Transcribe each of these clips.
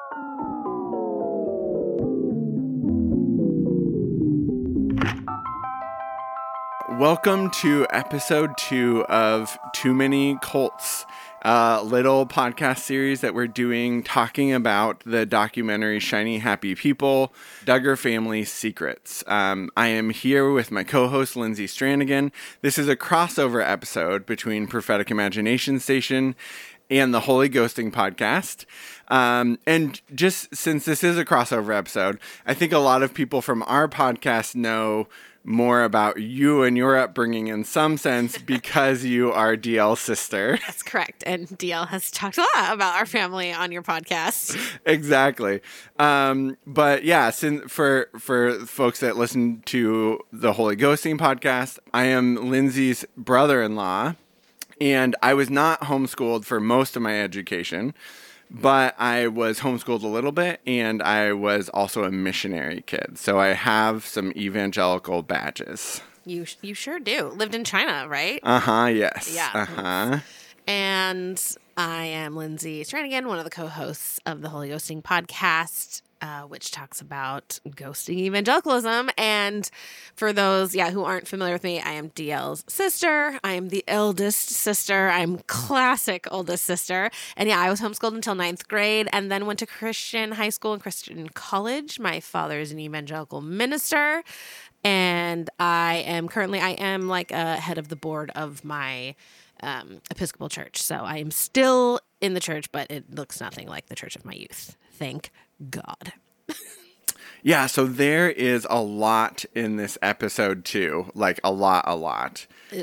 Welcome to episode 2 of Too Many Cults, a little podcast series that we're doing talking about the documentary Shiny Happy People, Duggar Family Secrets. I am here with my co-host Lindsay Stranagan. This is a crossover episode between Prophetic Imagination Station and the Holy Ghosting Podcast. And just since this is a crossover episode, I think a lot of people from our podcast know more about you and your upbringing in some sense because you are DL's sister. That's correct. And DL has talked a lot about our family on your podcast. Exactly. But yeah, for folks that listen to the Holy Ghosting Podcast, I am Lindsay's brother-in-law, and I was not homeschooled for most of my education. But I was homeschooled a little bit, and I was also a missionary kid. So I have some evangelical badges. You sure do. Lived in China, right? Yes. Yeah. And I am Lindsay Stranagan, one of the co-hosts of the Holy Ghosting Podcast, which talks about ghosting evangelicalism. And for those, who aren't familiar with me, I am DL's sister. I am the eldest sister. I'm classic oldest sister. And I was homeschooled until 9th grade and then went to Christian high school and Christian college. My father is an evangelical minister. And I am like a head of the board of my Episcopal church. So I am still in the church, but it looks nothing like the church of my youth. Thank God. Yeah, so there is a lot in this episode too, like a lot.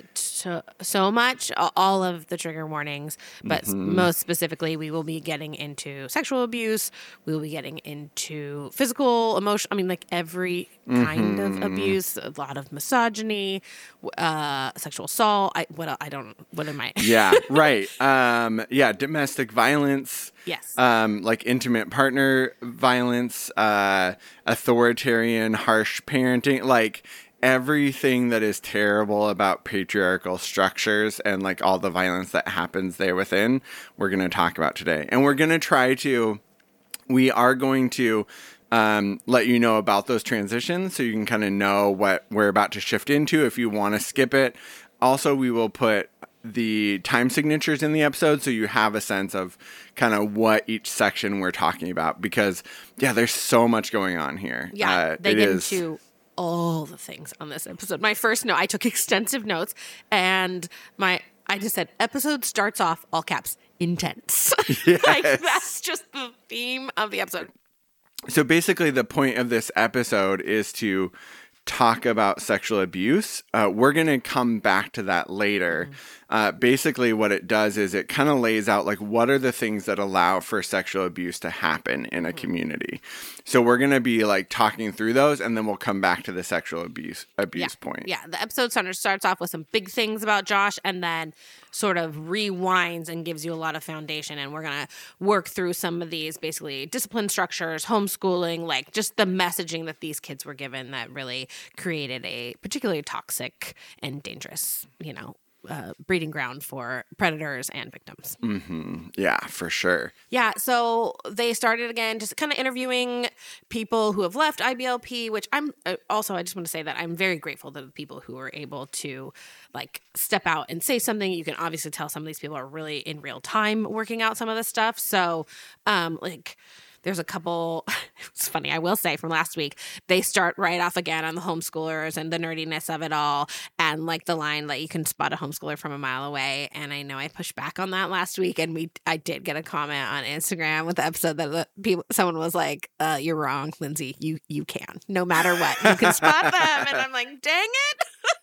So much, all of the trigger warnings, but most specifically, we will be getting into sexual abuse. We will be getting into physical, emotional, like every kind of abuse, a lot of misogyny, sexual assault. What am I? Yeah, right. Domestic violence. Yes. Like intimate partner violence, authoritarian, harsh parenting, like everything that is terrible about patriarchal structures and like all the violence that happens there within, we're going to talk about today. And we are going to let you know about those transitions so you can kind of know what we're about to shift into if you want to skip it. Also, we will put the time signatures in the episode so you have a sense of kind of what each section we're talking about because, there's so much going on here. Yeah, they get into all the things on this episode. My first note, I took extensive notes, and I just said, episode starts off, all caps, intense. Yes. Like, that's just the theme of the episode. So basically the point of this episode is to talk about sexual abuse. We're going to come back to that later. Basically what it does is it kind of lays out like what are the things that allow for sexual abuse to happen in a community. So we're going to be like talking through those and then we'll come back to the sexual abuse point. Yeah, the episode starts off with some big things about Josh and then sort of rewinds and gives you a lot of foundation. And we're going to work through some of these basically discipline structures, homeschooling, like just the messaging that these kids were given that really created a particularly toxic and dangerous, breeding ground for predators and victims. Yeah, for sure. Yeah, so they started again just kind of interviewing people who have left IBLP, which I just want to say that I'm very grateful to the people who were able to like step out and say something. You can obviously tell some of these people are really in real time working out some of this stuff. So there's a couple, it's funny, I will say from last week, they start right off again on the homeschoolers and the nerdiness of it all. And like the line that you can spot a homeschooler from a mile away. And I know I pushed back on that last week. And I did get a comment on Instagram with the episode that someone was like, you're wrong, Lindsay, you can, no matter what, you can spot them. And I'm like, dang it.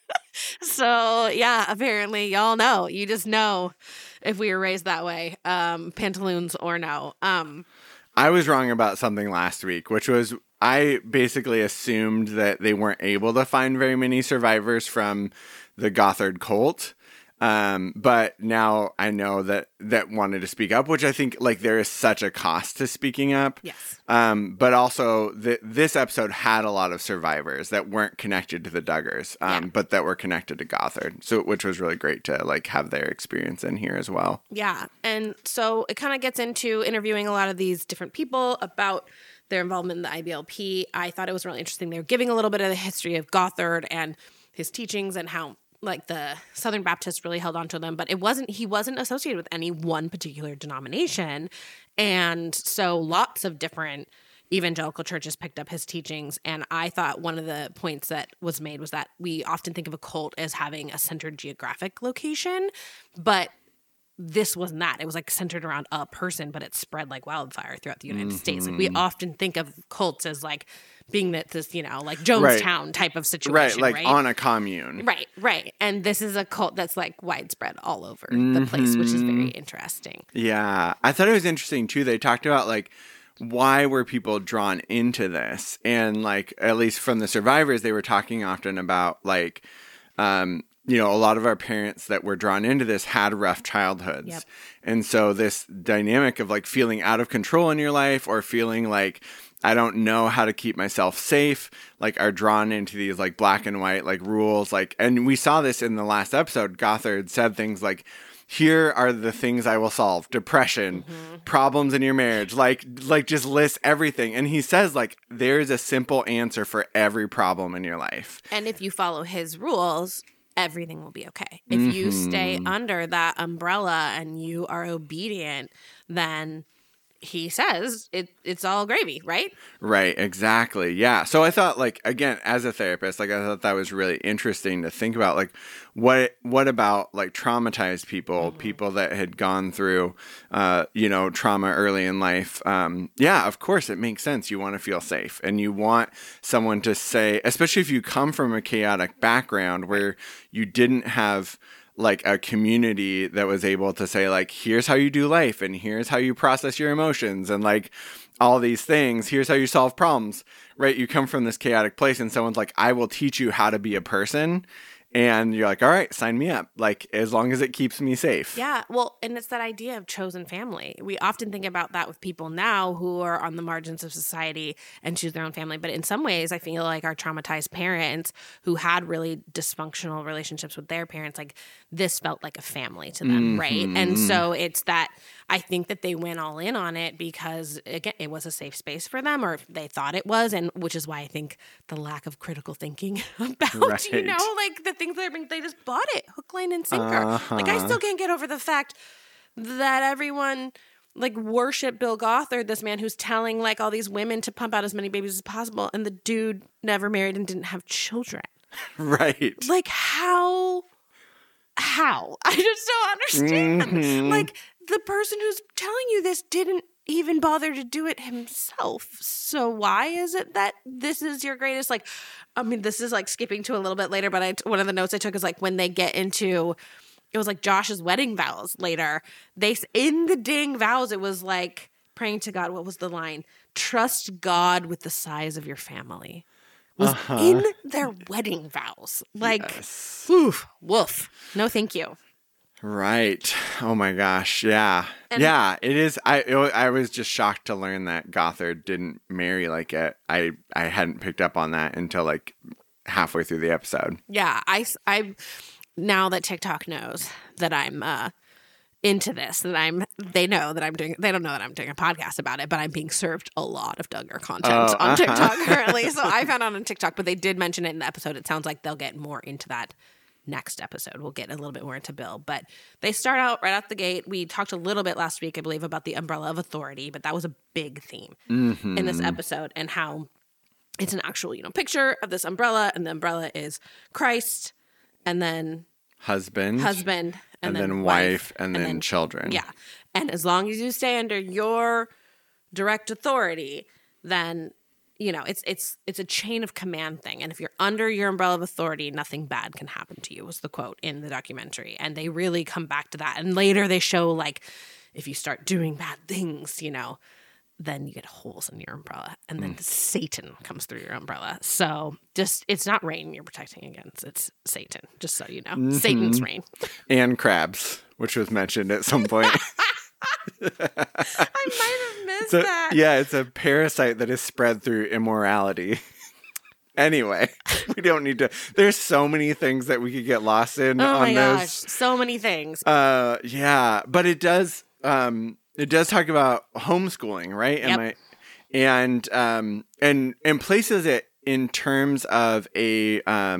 So yeah, apparently y'all know, you just know if we were raised that way, pantaloons or no. I was wrong about something last week, which was I basically assumed that they weren't able to find very many survivors from the Gothard cult. But now I know that wanted to speak up, which I think like there is such a cost to speaking up. Yes. But also this episode had a lot of survivors that weren't connected to the Duggars, but that were connected to Gothard. So, which was really great to like have their experience in here as well. Yeah. And so it kind of gets into interviewing a lot of these different people about their involvement in the IBLP. I thought it was really interesting. They were giving a little bit of the history of Gothard and his teachings and how like the Southern Baptists really held on to them, but he wasn't associated with any one particular denomination. And so lots of different evangelical churches picked up his teachings. And I thought one of the points that was made was that we often think of a cult as having a centered geographic location, but this wasn't that. It was like centered around a person, but it spread like wildfire throughout the United States. Like we often think of cults as like being this, like Jonestown type of situation. Right, like on a commune. Right. And this is a cult that's like widespread all over the place, which is very interesting. Yeah. I thought it was interesting too. They talked about like, why were people drawn into this? And like, at least from the survivors, they were talking often about like, a lot of our parents that were drawn into this had rough childhoods. Yep. And so this dynamic of like feeling out of control in your life or feeling like I don't know how to keep myself safe, like are drawn into these like black and white like rules. Like, and we saw this in the last episode. Gothard said things like, here are the things I will solve: depression, problems in your marriage, like just list everything. And he says like, there is a simple answer for every problem in your life. And if you follow his rules, everything will be okay. If you stay under that umbrella and you are obedient, then he says it's all gravy, right? Right, exactly. Yeah. So I thought like, again, as a therapist, like I thought that was really interesting to think about like what about like traumatized people, people that had gone through, trauma early in life. Yeah, of course it makes sense. You want to feel safe and you want someone to say, especially if you come from a chaotic background where you didn't have like a community that was able to say like, here's how you do life and here's how you process your emotions and like all these things. Here's how you solve problems, right? You come from this chaotic place and someone's like, I will teach you how to be a person. And you're like, all right, sign me up. Like, as long as it keeps me safe. Yeah. Well, and it's that idea of chosen family. We often think about that with people now who are on the margins of society and choose their own family. But in some ways, I feel like our traumatized parents who had really dysfunctional relationships with their parents, like this felt like a family to them, right? And so it's that I think that they went all in on it because, again, it was a safe space for them, or they thought it was, and which is why I think the lack of critical thinking about, like the things they just bought it, hook, line, and sinker. Like, I still can't get over the fact that everyone like worship Bill Gothard, this man who's telling like all these women to pump out as many babies as possible, and the dude never married and didn't have children. Right. Like, how? I just don't understand. Like, the person who's telling you this didn't even bother to do it himself. So why is it that this is your greatest, like, I mean, this is like skipping to a little bit later, but one of the notes I took is like when they get into, it was like Josh's wedding vows later. In the dang vows, it was like praying to God. What was the line? Trust God with the size of your family. Was in their wedding vows. Like, yes. Woof. No, thank you. Right. Oh my gosh. Yeah. Yeah, it is. I was just shocked to learn that Gothard didn't marry like it. I hadn't picked up on that until like halfway through the episode. Yeah. I now that TikTok knows that I'm into this, they know that I'm doing, they don't know that I'm doing a podcast about it, but I'm being served a lot of Duggar content on TikTok currently. So I found out on TikTok, but they did mention it in the episode. It sounds like they'll get more into that next episode. We'll get a little bit more into Bill, but they start out right out the gate. We talked a little bit last week, I believe, about the umbrella of authority, but that was a big theme in this episode, and how it's an actual, picture of this umbrella, and the umbrella is Christ, and then husband, and then wife, and then children. Yeah. And as long as you stay under your direct authority, then it's a chain of command thing. And if you're under your umbrella of authority, nothing bad can happen to you, was the quote in the documentary. And they really come back to that. And later they show, like, if you start doing bad things, then you get holes in your umbrella, and then Satan comes through your umbrella. So just, it's not rain you're protecting against, it's Satan, just so you know. Satan's rain. And crabs, which was mentioned at some point. I might have missed that. Yeah, it's a parasite that is spread through immorality. Anyway, we don't need to. There's so many things that we could get lost in Oh on my this. gosh, so many things. Yeah, but it does talk about homeschooling, right? Yep. And places it in terms of a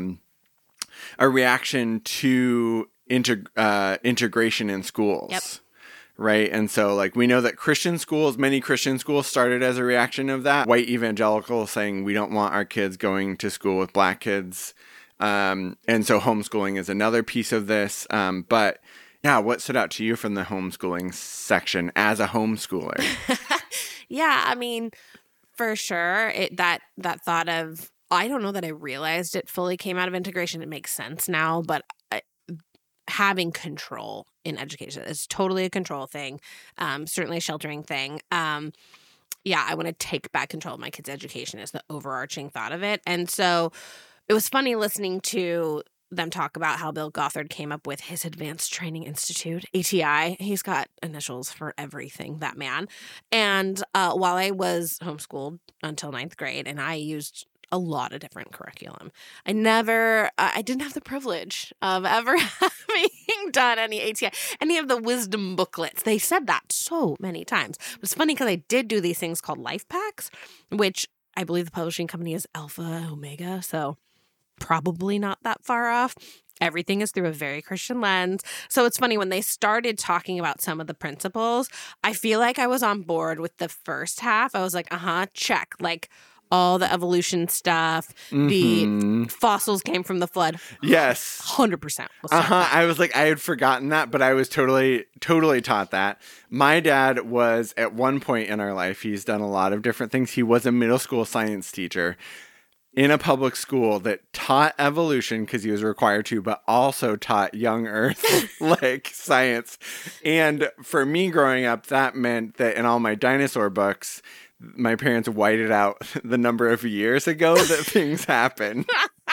reaction to integration in schools. Yep. Right. And so, like, we know that many Christian schools started as a reaction of that. White evangelicals saying we don't want our kids going to school with black kids. And so homeschooling is another piece of this. But yeah, what stood out to you from the homeschooling section as a homeschooler? Yeah, I mean, for sure, that thought of, I don't know that I realized it fully came out of integration. It makes sense now, but having control in education is totally a control thing, certainly a sheltering thing. Yeah, I want to take back control of my kids' education is the overarching thought of it. And so it was funny listening to them talk about how Bill Gothard came up with his Advanced Training Institute, ATI. He's got initials for everything, that man. And while I was homeschooled until 9th grade, and I used a lot of different curriculum, I didn't have the privilege of ever having done any ATI, any of the wisdom booklets. They said that so many times. But it's funny because I did do these things called life packs, which I believe the publishing company is Alpha Omega. So probably not that far off. Everything is through a very Christian lens. So it's funny when they started talking about some of the principles, I feel like I was on board with the first half. I was like, check. Like all the evolution stuff, the fossils came from the flood. Yes. 100%. I was like, I had forgotten that, but I was totally taught that. My dad was, at one point in our life, he's done a lot of different things. He was a middle school science teacher in a public school that taught evolution because he was required to, but also taught young earth like science. And for me growing up, that meant that in all my dinosaur books, my parents whited out the number of years ago that things happened.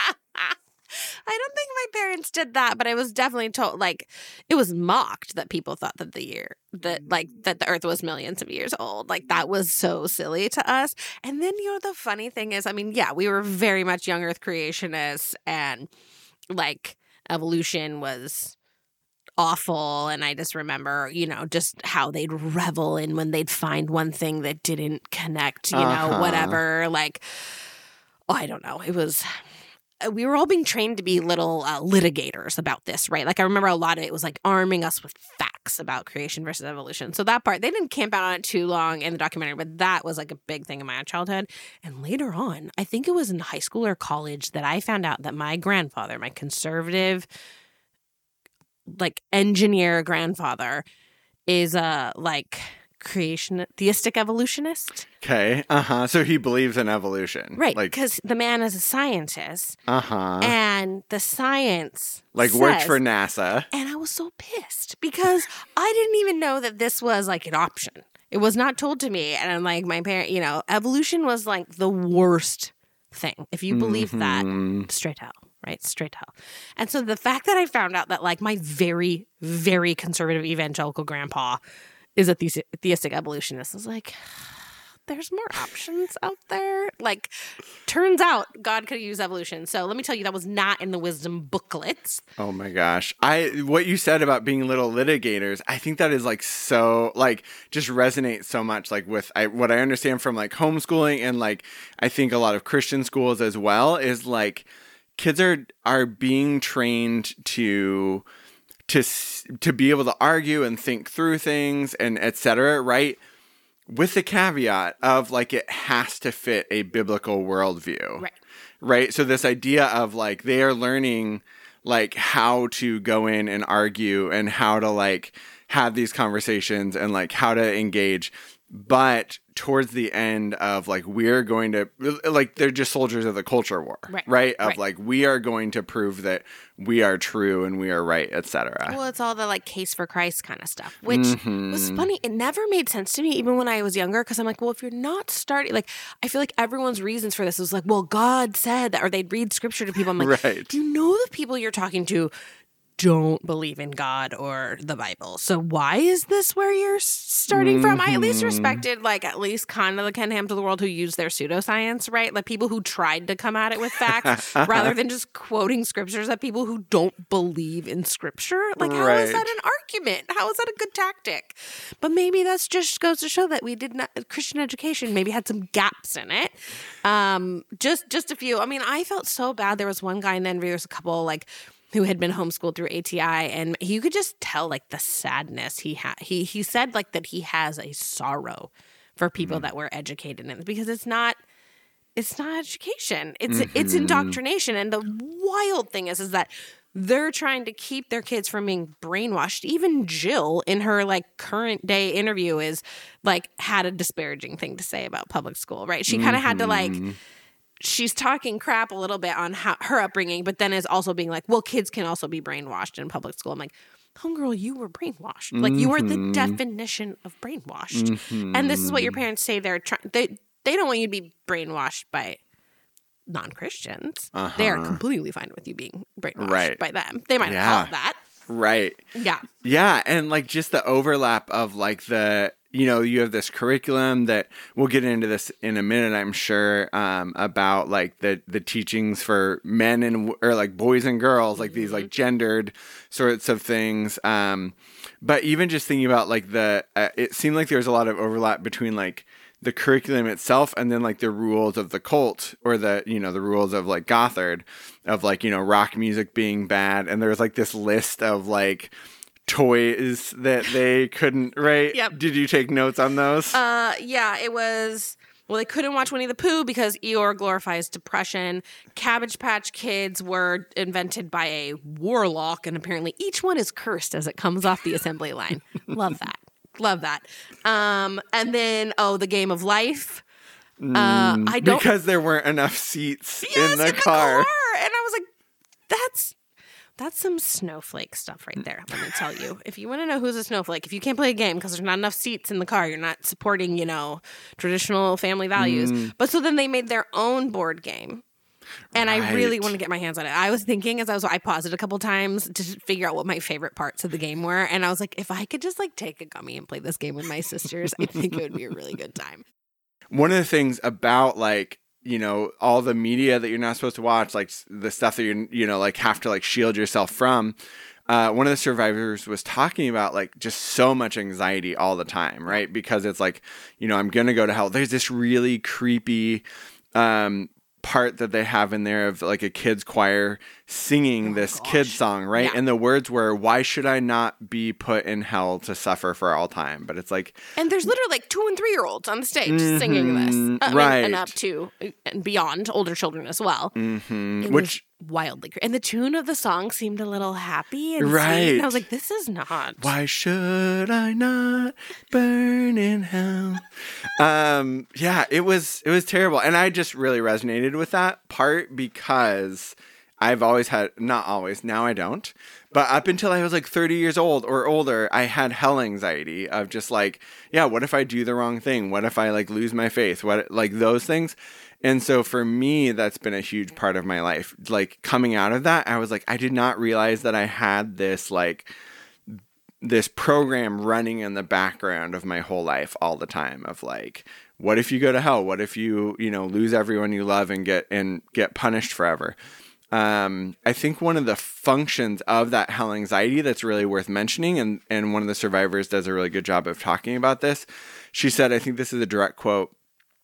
I don't think my parents did that, but I was definitely told, like, it was mocked that people thought that that the earth was millions of years old. Like, that was so silly to us. And then, the funny thing is, I mean, yeah, we were very much young earth creationists, and like evolution was awful. And I just remember, just how they'd revel in when they'd find one thing that didn't connect, whatever. Like, I don't know. We were all being trained to be little litigators about this, right? Like, I remember a lot of it was like arming us with facts about creation versus evolution. So that part, they didn't camp out on it too long in the documentary, but that was like a big thing in my childhood. And later on, I think it was in high school or college that I found out that my grandfather, my conservative, like engineer grandfather, is a theistic evolutionist. Okay. So he believes in evolution. Right. Because the man is a scientist. Uh-huh. And the science worked for NASA. And I was so pissed because I didn't even know that this was like an option. It was not told to me. And I'm like, my parent, evolution was like the worst thing. If you believe that, straight to hell. Right? Straight to hell. And so the fact that I found out that like my very, very conservative evangelical grandpa is a theistic evolutionist, I was like, there's more options out there. Like, turns out God could use evolution. So let me tell you, that was not in the wisdom booklets. Oh my gosh. What you said about being little litigators, I think that is like so, like, just resonates so much, like with what I understand from like homeschooling, and like I think a lot of Christian schools as well, is like kids are being trained to be able to argue and think through things and et cetera, right? With the caveat of like, it has to fit a biblical worldview. Right. So this idea of like, they are learning like how to go in and argue and how to like have these conversations and like how to engage. But towards the end of like, we're going to, like, they're just soldiers of the culture war, right? Of like, we are going to prove that we are true and we are right, etc. Well, it's all the like case for Christ kind of stuff, which was funny. It never made sense to me, even when I was younger, because I'm like, well, if you're not starting, like, I feel like everyone's reasons for this was like, well, God said that, or they'd read scripture to people. I'm like, right. You know, the people you're talking to don't believe in God or the Bible. So why is this where you're starting from? I at least respected, like, at least kind of the Ken Hams of the world who use their pseudoscience, right? Like people who tried to come at it with facts rather than just quoting scriptures at people who don't believe in scripture. Like, how is that an argument? How is that a good tactic? But maybe that's just goes to show that we did not, Christian education maybe had some gaps in it. Just a few. I mean, I felt so bad. There was one guy in Denver, there's a couple like who had been homeschooled through ATI, and you could just tell like the sadness he had. He said like that he has a sorrow for people that were educated in it, because it's not education. It's indoctrination. And the wild thing is that they're trying to keep their kids from being brainwashed. Even Jill in her like current day interview is like had a disparaging thing to say about public school, right? She kind of had to like, she's talking crap a little bit on her upbringing, but then is also being like, well, kids can also be brainwashed in public school. I'm like, homegirl, you were brainwashed. Like, you are the definition of brainwashed. And this is what your parents say they're trying. They don't want you to be brainwashed by non-Christians. They are completely fine with you being brainwashed by them. They might call it that. Right. Yeah. Yeah. And like just the overlap of like the, you know, you have this curriculum that we'll get into this in a minute, I'm sure, about like the teachings for men and or like boys and girls, like these like gendered sorts of things. But even just thinking about like it seemed like there was a lot of overlap between like the curriculum itself and then like the rules of the cult, or the, you know, the rules of like Gothard, of like, you know, rock music being bad. And there was like this list of like toys that they couldn't, right? Yep. Did you take notes on those? Yeah, it was, well, they couldn't watch Winnie the Pooh because Eeyore glorifies depression. Cabbage Patch Kids were invented by a warlock, and apparently each one is cursed as it comes off the assembly line. Love that. Love that. And then, the Game of Life. I don't, because there weren't enough seats yes, in the car. And I was like, that's some snowflake stuff right there. Let me tell you. If you want to know who's a snowflake, if you can't play a game because there's not enough seats in the car, you're not supporting, you know, traditional family values. But so then they made their own board game. And I really want to get my hands on it. I was thinking I paused it a couple times to figure out what my favorite parts of the game were. And I was like, if I could just like take a gummy and play this game with my sisters, I think it would be a really good time. One of the things about like, you know, all the media that you're not supposed to watch, like the stuff that you know, like have to like shield yourself from. One of the survivors was talking about like just so much anxiety all the time, right? Because it's like, you know, I'm going to go to hell. There's this really creepy, part that they have in there of like a kid's choir singing this kid's song, right? Yeah. And the words were, why should I not be put in hell to suffer for all time? But it's like, and there's literally like 2 and 3 year olds on the stage singing this, right? And up to and beyond older children as well, which wildly, and the tune of the song seemed a little happy and right. sweet, and I was like, this is not. Why should I not burn in hell? Yeah, it was terrible, and I just really resonated with that part because I've always had, not always, now I don't, but up until I was like 30 years old or older, I had hell anxiety of just like, yeah, what if I do the wrong thing? What if I like lose my faith? What, like those things. And so for me, that's been a huge part of my life. Like coming out of that, I was like, I did not realize that I had this like this program running in the background of my whole life all the time of like, what if you go to hell? What if you know, lose everyone you love and get punished forever? I think one of the functions of that hell anxiety that's really worth mentioning, and one of the survivors does a really good job of talking about this. She said, I think this is a direct quote,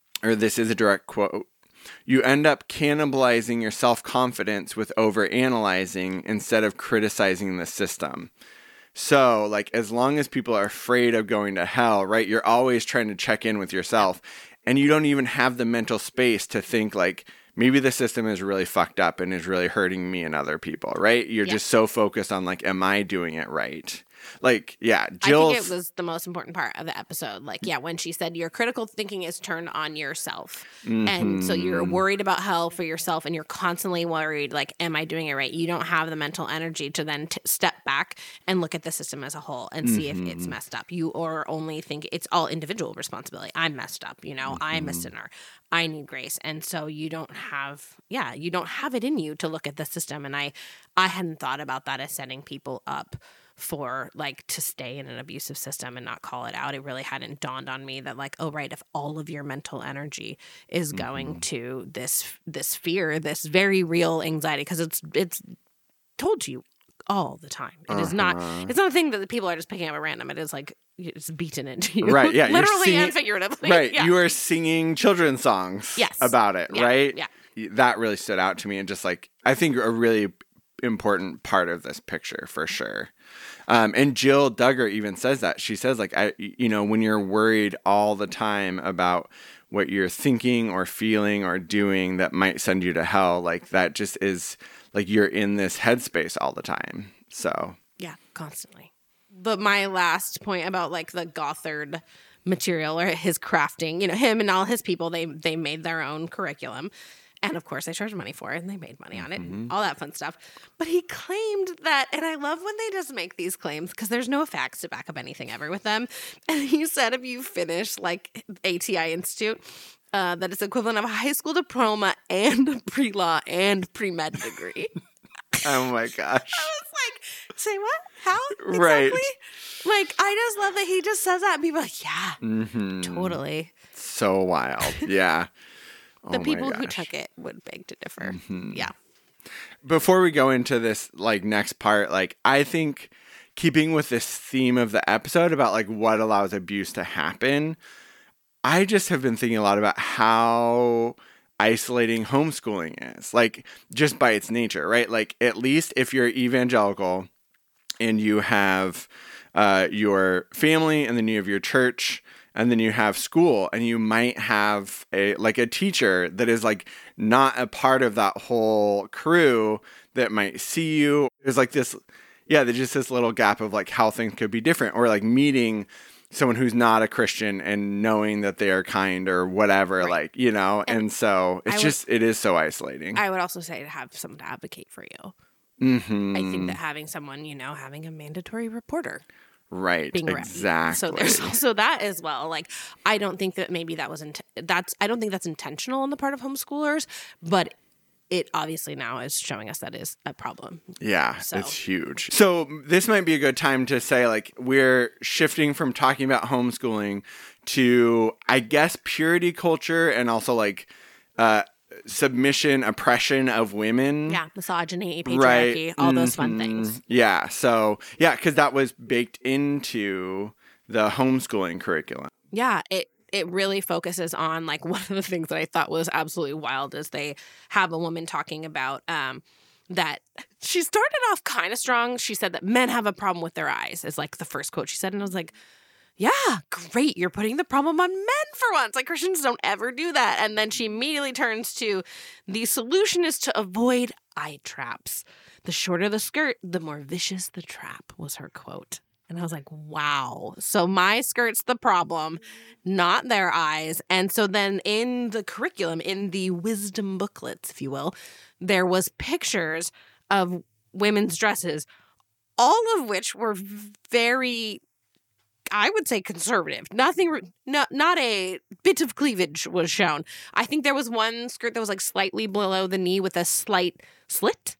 you end up cannibalizing your self-confidence with over-analyzing instead of criticizing the system. So, like, as long as people are afraid of going to hell, right, you're always trying to check in with yourself, and you don't even have the mental space to think, like, maybe the system is really fucked up and is really hurting me and other people, right? You're just so focused on, like, am I doing it right? Like, yeah, I Jill. think it was the most important part of the episode. Like, yeah, when she said your critical thinking is turned on yourself. And so you're worried about hell for yourself and you're constantly worried, like, am I doing it right? You don't have the mental energy to then step back and look at the system as a whole and see if it's messed up. You or only think it's all individual responsibility. I'm messed up, you know, I'm a sinner. I need grace. And so you don't have it in you to look at the system. And I hadn't thought about that as setting people up for like to stay in an abusive system and not call it out. It really hadn't dawned on me that like, oh right, if all of your mental energy is going to this fear, this very real anxiety, because it's told to you all the time. It is not it's not a thing that the people are just picking up at random. It is like it's beaten into you. Right, yeah. Literally and figuratively. Right. Yeah. You are singing children's songs about it, Yeah. right? Yeah. That really stood out to me and just like I think a really important part of this picture for sure. And Jill Duggar even says that. She says, like, when you're worried all the time about what you're thinking or feeling or doing that might send you to hell, like, that just is, like, you're in this headspace all the time. So. Yeah, constantly. But my last point about, like, the Gothard material or his crafting, you know, him and all his people, they made their own curriculum. And of course, they charged money for it and they made money on it and all that fun stuff. But he claimed that, and I love when they just make these claims because there's no facts to back up anything ever with them. And he said if you finish like ATI Institute, that it's equivalent of a high school diploma and a pre-law and pre-med degree. Oh my gosh. I was like, say what? How? Exactly? Right. Like, I just love that he just says that and people are like, yeah, totally. So wild. Yeah. The people who took it would beg to differ. Yeah. Before we go into this like next part, like I think keeping with this theme of the episode about like what allows abuse to happen, I just have been thinking a lot about how isolating homeschooling is, like just by its nature, right? Like at least if you're evangelical and you have your family and then you have your church and then you have school and you might have a teacher that is like not a part of that whole crew that might see you. There's like this, there's just this little gap of like how things could be different, or like meeting someone who's not a Christian and knowing that they are kind or whatever, right. Like, you know, and so it is so isolating. I would also say to have someone to advocate for you. I think that having someone, you know, having a mandatory reporter. Right. Exactly. So there's also that as well. Like, I don't think that maybe that was, I don't think that's intentional on the part of homeschoolers, but it obviously now is showing us that is a problem. Yeah, it's huge. So this might be a good time to say, like, we're shifting from talking about homeschooling to, I guess, purity culture and also like, submission, oppression of women. Yeah, misogyny, patriarchy, all those fun things. Yeah, so, because that was baked into the homeschooling curriculum. Yeah, it really focuses on, like, one of the things that I thought was absolutely wild is they have a woman talking about that she started off kind of strong. She said that men have a problem with their eyes is, like, the first quote she said, and I was like, yeah, great. You're putting the problem on men for once. Like, Christians don't ever do that. And then she immediately turns to the solution is to avoid eye traps. The shorter the skirt, the more vicious the trap, was her quote. And I was like, wow. So my skirt's the problem, not their eyes. And so then in the curriculum, in the wisdom booklets, if you will, there was pictures of women's dresses, all of which were very, I would say, conservative. Not a bit of cleavage was shown. I think there was one skirt that was like slightly below the knee with a slight slit.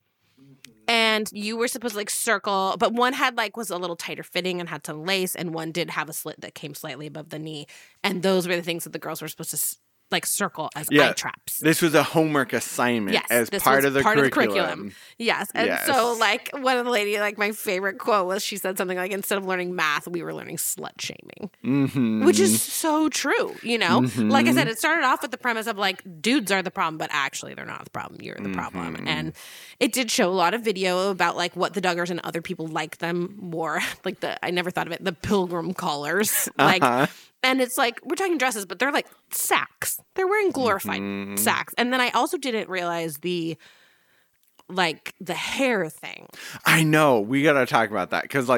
And you were supposed to like circle, but one had like was a little tighter fitting and had some lace, and one did have a slit that came slightly above the knee. And those were the things that the girls were supposed to like circle as eye traps. This was a homework assignment as part of the curriculum. Yes. And so like one of the lady, like my favorite quote was she said something like, instead of learning math, we were learning slut shaming, which is so true. You know, like I said, it started off with the premise of like dudes are the problem, but actually they're not the problem. You're the problem. And it did show a lot of video about like what the Duggars and other people like them wore. Like I never thought of it, the pilgrim collars, like. And it's like, we're talking dresses, but they're like sacks. They're wearing glorified sacks. And then I also didn't realize the hair thing. I know. We got to talk about that. Because like,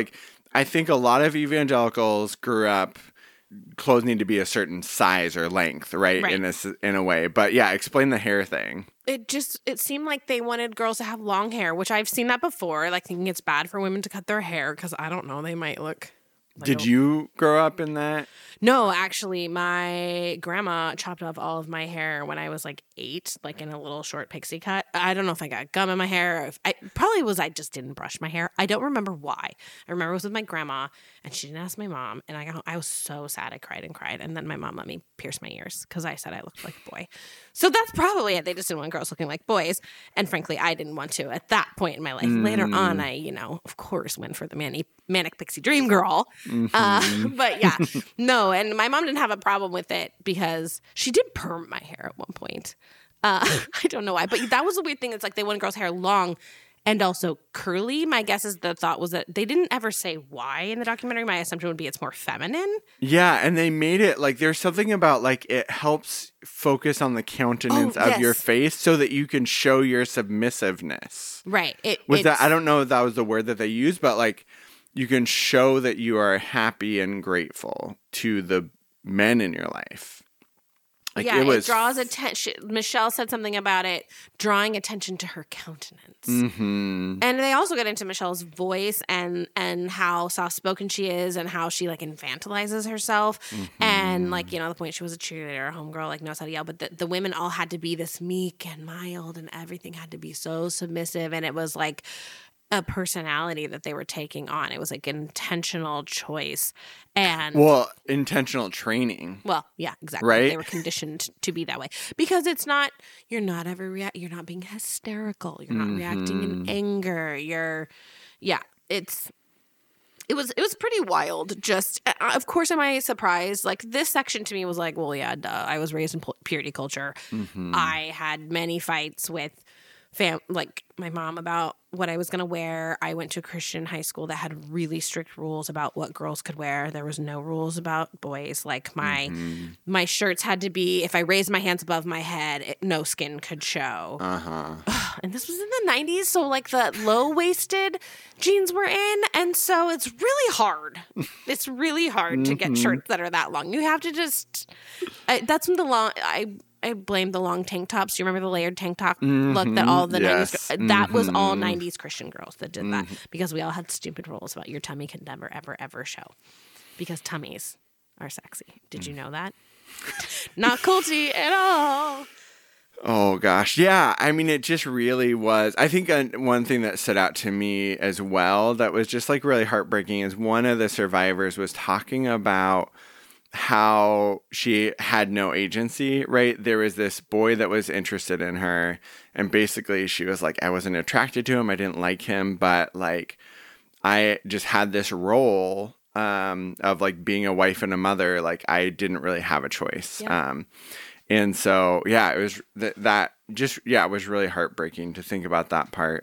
I think a lot of evangelicals grew up clothes need to be a certain size or length, right? In a way. But yeah, explain the hair thing. It seemed like they wanted girls to have long hair, which I've seen that before, like thinking it's bad for women to cut their hair because I don't know, they might look like Did you grow up in that? No, actually, my grandma chopped off all of my hair when I was like 8, like in a little short pixie cut. I don't know if I got gum in my hair. Or if I just didn't brush my hair. I don't remember why. I remember it was with my grandma, and she didn't ask my mom. And I was so sad. I cried and cried. And then my mom let me pierce my ears because I said I looked like a boy. So that's probably it. They just didn't want girls looking like boys. And frankly, I didn't want to at that point in my life. Later on, I, of course, went for the manic pixie dream girl. But yeah, no. And my mom didn't have a problem with it because she did perm my hair at one point. I don't know why, but that was a weird thing. It's like they wanted girls' hair long and also curly. My guess is the thought was that they didn't ever say why in the documentary. My assumption would be it's more feminine. Yeah, and they made it like there's something about like it helps focus on the countenance of your face so that you can show your submissiveness. Right. I don't know if that was the word that they used, but like you can show that you are happy and grateful to the men in your life. Like it draws attention. Michelle said something about it drawing attention to her countenance. Mm-hmm. And they also get into Michelle's voice and how soft-spoken she is and how she like infantilizes herself. Mm-hmm. And like, the point she was a cheerleader, a homegirl, like knows how to yell. But the women all had to be this meek and mild and everything had to be so submissive. And it was like a personality that they were taking on. It was like an intentional choice and intentional training. Well, yeah, exactly. Right? They were conditioned to be that way because you're not you're not being hysterical. You're not reacting in anger. It was pretty wild. Just, of course, am I surprised? Like this section to me was like, well, yeah, duh. I was raised in purity culture. Mm-hmm. I had many fights with like my mom about what I was going to wear. I went to a Christian high school that had really strict rules about what girls could wear. There was no rules about boys. Like my shirts had to be, if I raised my hands above my head, no skin could show. And this was in the 90s. So like the low-waisted jeans were in. And so it's really hard. It's really hard to get shirts that are that long. You have to just, that's when I blame the long tank tops. Do you remember the layered tank top look that all the 90s? That was all 90s Christian girls that did that because we all had stupid rules about your tummy can never, ever, ever show because tummies are sexy. Did you know that? Not culty at all. Oh, gosh. Yeah. I mean, it just really was. I think one thing that stood out to me as well that was just like really heartbreaking is one of the survivors was talking about how she had no agency, right? There was this boy that was interested in her, and basically she was like, I wasn't attracted to him, I didn't like him, but like I just had this role of like being a wife and a mother, like I didn't really have a choice. Yeah. And so yeah, it was it was really heartbreaking to think about that part.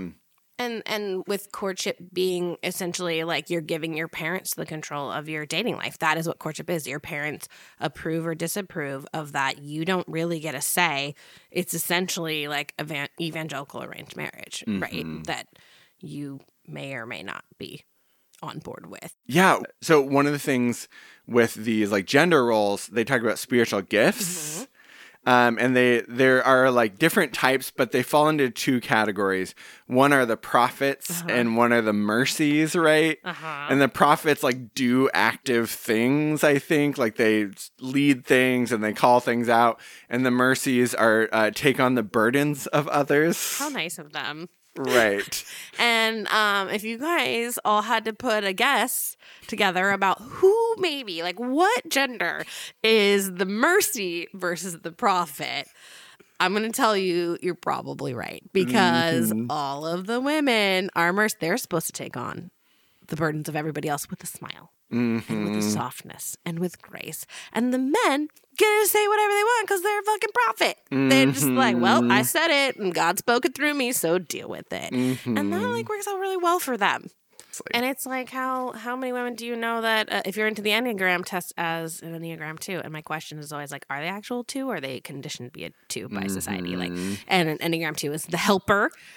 And with courtship being essentially like you're giving your parents the control of your dating life. That is what courtship is. Your parents approve or disapprove of that. You don't really get a say. It's essentially like evangelical arranged marriage, right? That you may or may not be on board with. Yeah. So one of the things with these like gender roles, they talk about spiritual gifts. Mm-hmm. And there are like different types, but they fall into two categories. One are the prophets and one are the mercies, right? And the prophets like do active things, I think, like they lead things and they call things out. And the mercies are take on the burdens of others. How nice of them. Right. And if you guys all had to put a guess together about who maybe, like what gender is the mercy versus the prophet, I'm going to tell you, you're probably right. Because all of the women are mercy. They're supposed to take on the burdens of everybody else with a smile. And with a softness and with grace. And the men get to say whatever they want because they're a fucking prophet. They're just like, well, I said it and God spoke it through me, so deal with it. And that like works out really well for them. And it's like, how many women do you know that if you're into the Enneagram test as an Enneagram 2? And my question is always like, are they actual 2 or are they conditioned to be a 2 by society? Like, and an Enneagram 2 is the helper.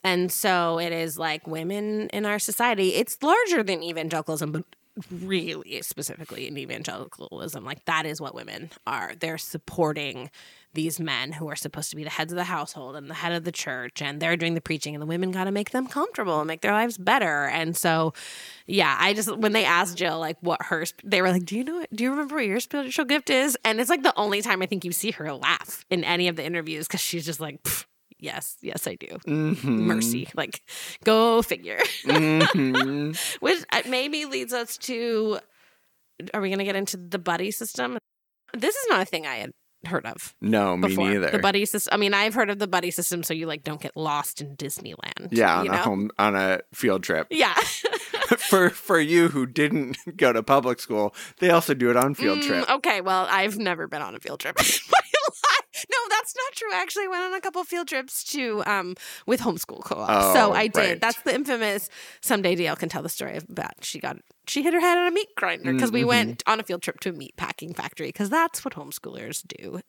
And so it is like women in our society, it's larger than evangelicalism, but really specifically in evangelicalism, like that is what women are. They're supporting these men who are supposed to be the heads of the household and the head of the church, and they're doing the preaching, and the women got to make them comfortable and make their lives better. And so, yeah, when they asked Jill like what they were like, do you remember what your spiritual gift is? And it's like the only time I think you see her laugh in any of the interviews, because she's just like, yes, I do. Mm-hmm. Mercy. Like, go figure. Mm-hmm. Which maybe leads us to, are we going to get into the buddy system? This is not a thing I had heard of. No, me before. neither. The buddy system. I mean, I've heard of the buddy system, so you like don't get lost in Disneyland. Yeah, on a field trip. Yeah. For you who didn't go to public school, they also do it on field trip. Okay, well, I've never been on a field trip in my life. No, that's not true. I actually went on a couple field trips to with homeschool co-op. Oh, so I did. right. That's the infamous. Someday DL can tell the story about she hit her head on a meat grinder because we went on a field trip to a meat packing factory, because that's what homeschoolers do.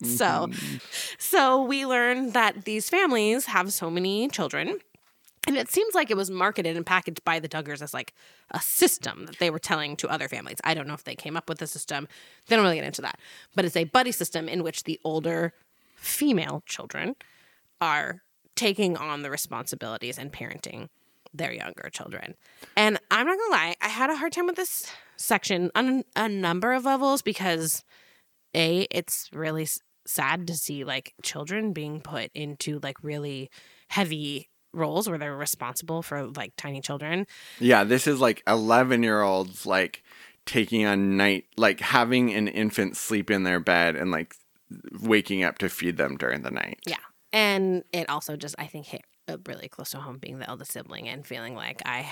So we learned that these families have so many children. And it seems like it was marketed and packaged by the Duggars as like a system that they were telling to other families. I don't know if they came up with the system. They don't really get into that. But it's a buddy system in which the older female children are taking on the responsibilities and parenting their younger children. And I'm not going to lie, I had a hard time with this section on a number of levels, because it's really sad to see like children being put into like really heavy roles where they're responsible for like tiny children. Yeah, this is like 11-year-olds like taking on like having an infant sleep in their bed and like waking up to feed them during the night. Yeah. And it also just, I think, hit really close to home, being the eldest sibling and feeling like I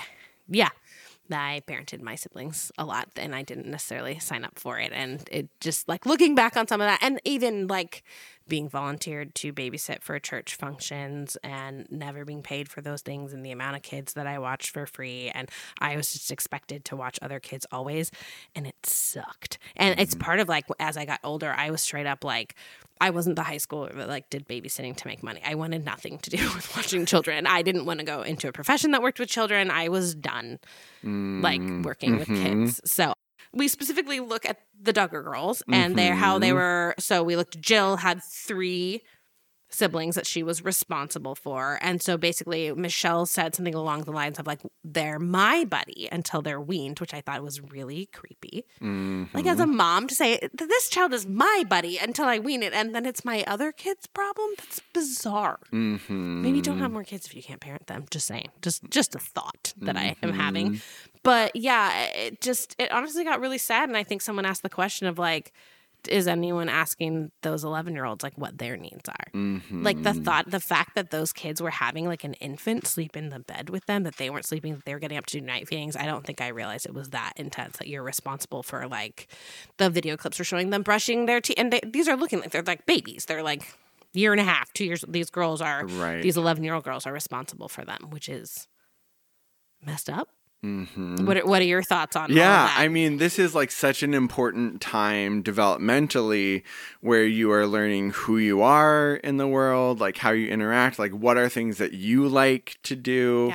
parented my siblings a lot and I didn't necessarily sign up for it. And it just like looking back on some of that, and even like being volunteered to babysit for church functions and never being paid for those things, and the amount of kids that I watched for free. And I was just expected to watch other kids always. And it sucked. And it's part of like, as I got older, I was straight up like, I wasn't the high schooler that like did babysitting to make money. I wanted nothing to do with watching children. I didn't want to go into a profession that worked with children. I was done like working with kids. So we specifically look at the Duggar girls and how they were. So we looked, Jill had 3 siblings that she was responsible for. And so basically Michelle said something along the lines of like, they're my buddy until they're weaned, which I thought was really creepy. Like as a mom to say, this child is my buddy until I wean it, and then it's my other kid's problem. That's bizarre. Maybe don't have more kids if you can't parent them. Just saying. Just a thought that I am having. But yeah, it honestly got really sad. And I think someone asked the question of like, is anyone asking those 11-year-olds like what their needs are? Like the fact that those kids were having like an infant sleep in the bed with them, that they weren't sleeping, that they were getting up to do night feedings. I don't think I realized it was that intense, that you're responsible for like the video clips were showing them brushing their teeth. And these are looking like they're like babies. They're like year and a half, 2 years. These girls are, these 11-year-old girls are responsible for them, which is messed up. What are your thoughts on all of that? I mean, this is like such an important time developmentally where you are learning who you are in the world, like how you interact, like what are things that you like to do,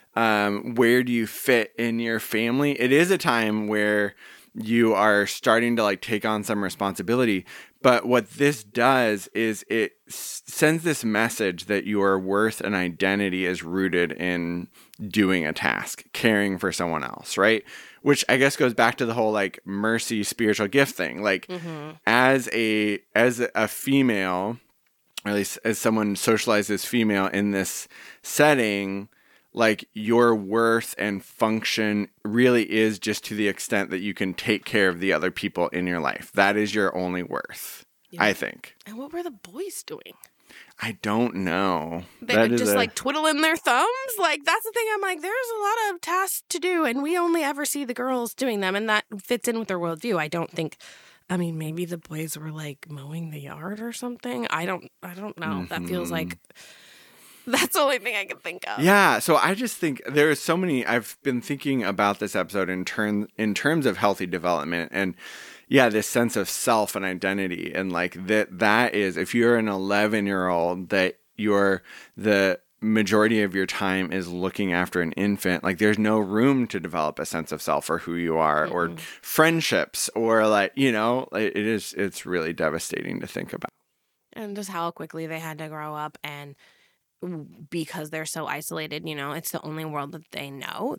where do you fit in your family. It is a time where you are starting to like take on some responsibility. But what this does is it sends this message that your worth and identity is rooted in doing a task, caring for someone else, right? Which I guess goes back to the whole like mercy spiritual gift thing. Like as a female, or at least as someone socialized as female in this setting, like your worth and function really is just to the extent that you can take care of the other people in your life. That is your only worth, I think. And what were the boys doing? I don't know. They were just like twiddling their thumbs. Like that's the thing. I'm like, there's a lot of tasks to do, and we only ever see the girls doing them, and that fits in with their worldview. I don't think. I mean, maybe the boys were like mowing the yard or something. I don't know. That feels like. That's the only thing I can think of. Yeah, so I just think there are so many. I've been thinking about this episode in terms of healthy development, and this sense of self and identity, and like that is if you're an 11-year-old that you're the majority of your time is looking after an infant, like there's no room to develop a sense of self or who you are or friendships or like, it's really devastating to think about. And just how quickly they had to grow up, and because they're so isolated, it's the only world that they know.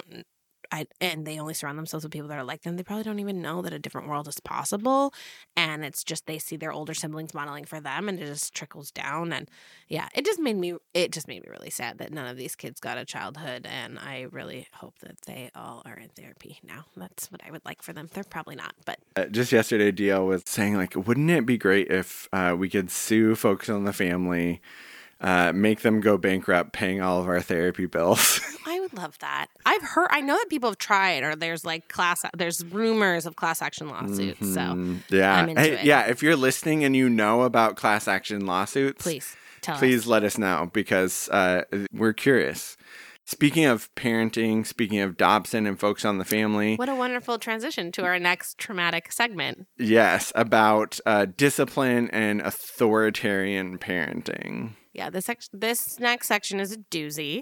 And they only surround themselves with people that are like them. They probably don't even know that a different world is possible. And it's just, they see their older siblings modeling for them, and it just trickles down. And yeah, it just made me really sad that none of these kids got a childhood. And I really hope that they all are in therapy now. That's what I would like for them. They're probably not, but just yesterday, Dio was saying like, wouldn't it be great if we could sue Focus on the Family, make them go bankrupt paying all of our therapy bills? I would love that. I know that people have tried, or there's like there's rumors of class action lawsuits. So yeah. I'm into it. Yeah. If you're listening and you know about class action lawsuits, please let us know, because we're curious. Speaking of parenting, speaking of Dobson and Focus on the Family. What a wonderful transition to our next traumatic segment. Yes, about discipline and authoritarian parenting. Yeah, this next section is a doozy.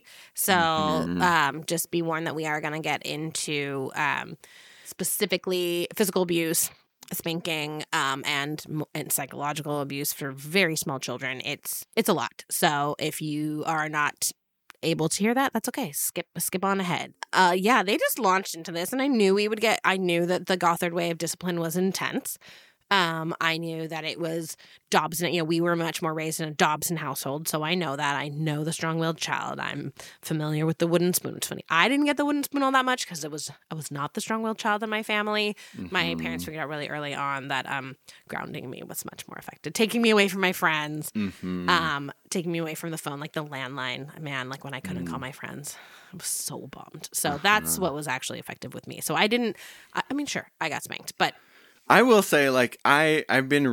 So just be warned that we are going to get into specifically physical abuse, spanking, and psychological abuse for very small children. It's a lot. So if you are not able to hear that, that's okay. Skip on ahead. They just launched into this, and I knew that the Gothard way of discipline was intense. I knew that it was Dobson. We were much more raised in a Dobson household, so I know that. I know the strong-willed child. I'm familiar with the wooden spoon. It's funny, I didn't get the wooden spoon all that much because I was not the strong-willed child in my family. My parents figured out really early on that grounding me was much more effective, taking me away from my friends, taking me away from the phone, like the landline. Man, like when I couldn't call my friends, I was so bummed. So that's what was actually effective with me. So I didn't. I mean, sure, I got spanked, but. I will say, like, I've been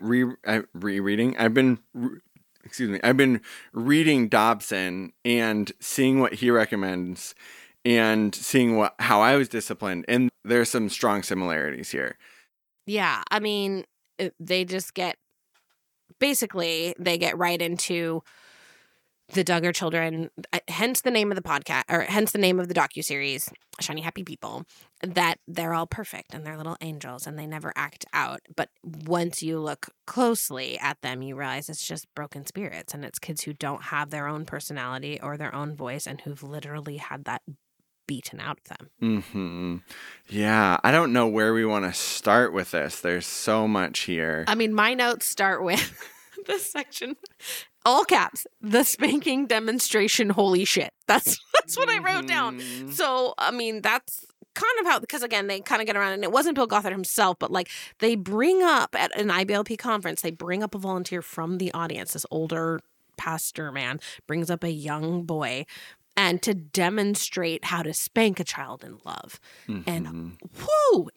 I've been reading Dobson and seeing what he recommends and seeing how I was disciplined, and there's some strong similarities here. Yeah, I mean, they get right into the Duggar children, hence the name of the podcast, or hence the name of the docuseries, Shiny Happy People, that they're all perfect and they're little angels and they never act out. But once you look closely at them, you realize it's just broken spirits, and it's kids who don't have their own personality or their own voice and who've literally had that beaten out of them. Yeah, I don't know where we want to start with this. There's so much here. I mean, my notes start with this section. All caps, the spanking demonstration, holy shit. That's what I wrote down. So, I mean, that's kind of how, because again, they kind of get around, and it wasn't Bill Gothard himself, but like they bring up at an IBLP conference, they bring up a volunteer from the audience. This older pastor man brings up a young boy, and to demonstrate how to spank a child in love. And whoo,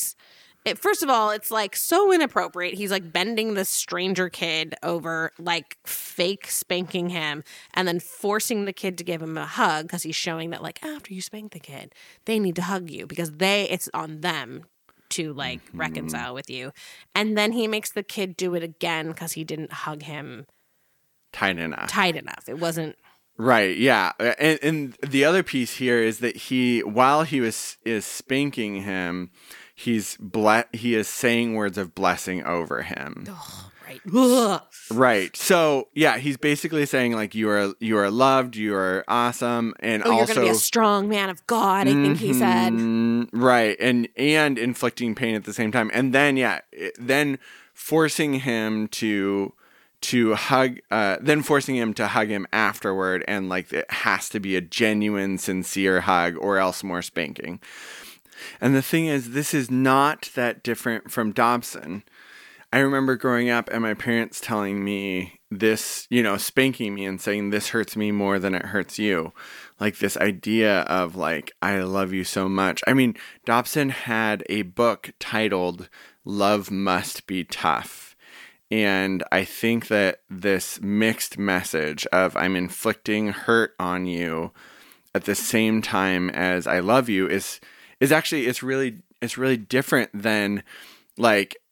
first of all, it's like so inappropriate. He's like bending this stranger kid over, like fake spanking him, and then forcing the kid to give him a hug because he's showing that like after you spank the kid, they need to hug you because it's on them to like reconcile with you. And then he makes the kid do it again because he didn't hug him tight enough. It wasn't. Right, yeah. And the other piece here is that while he is spanking him, he is saying words of blessing over him. Oh, right. Right. So, yeah, he's basically saying like you are loved, you are awesome, and also you're going to be a strong man of God, I think he said. Right. And inflicting pain at the same time. And then forcing him to hug, forcing him to hug him afterward, and like it has to be a genuine, sincere hug or else more spanking. And the thing is, this is not that different from Dobson. I remember growing up and my parents telling me this, spanking me and saying, this hurts me more than it hurts you. Like this idea of like, I love you so much. I mean, Dobson had a book titled Love Must Be Tough. And I think that this mixed message of I'm inflicting hurt on you at the same time as I love you is actually, it's really different than like